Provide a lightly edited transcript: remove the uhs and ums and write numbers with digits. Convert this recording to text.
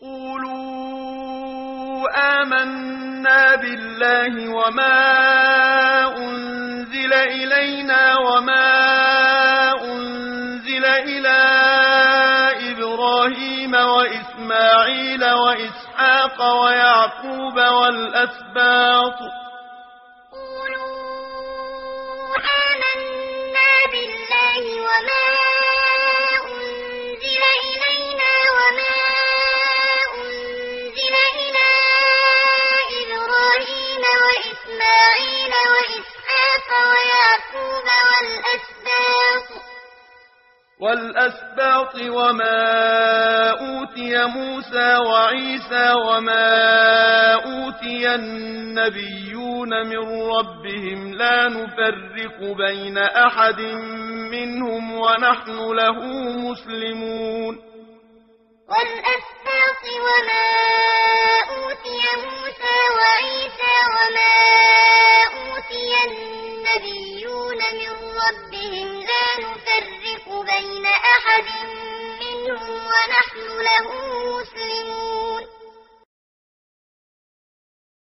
قولوا آمنا بالله وما أنزل إلينا وما أنزل إلى إبراهيم وإسماعيل وإسحاق ويعقوب والأسباط آمنا بالله وما أنزل إلينا وما أنزل إلى إبراهيم وإسماعيل وإسحاق ويعقوب والأسباط وما أوتي موسى وعيسى وما أوتي النبيون من ربهم لا نفرق بين أحد منهم ونحن له مسلمون والأسباط وما أوتي موسى وعيسى وما أوتي النبيون من ربهم لا نفرق بين أحد منهم ونحن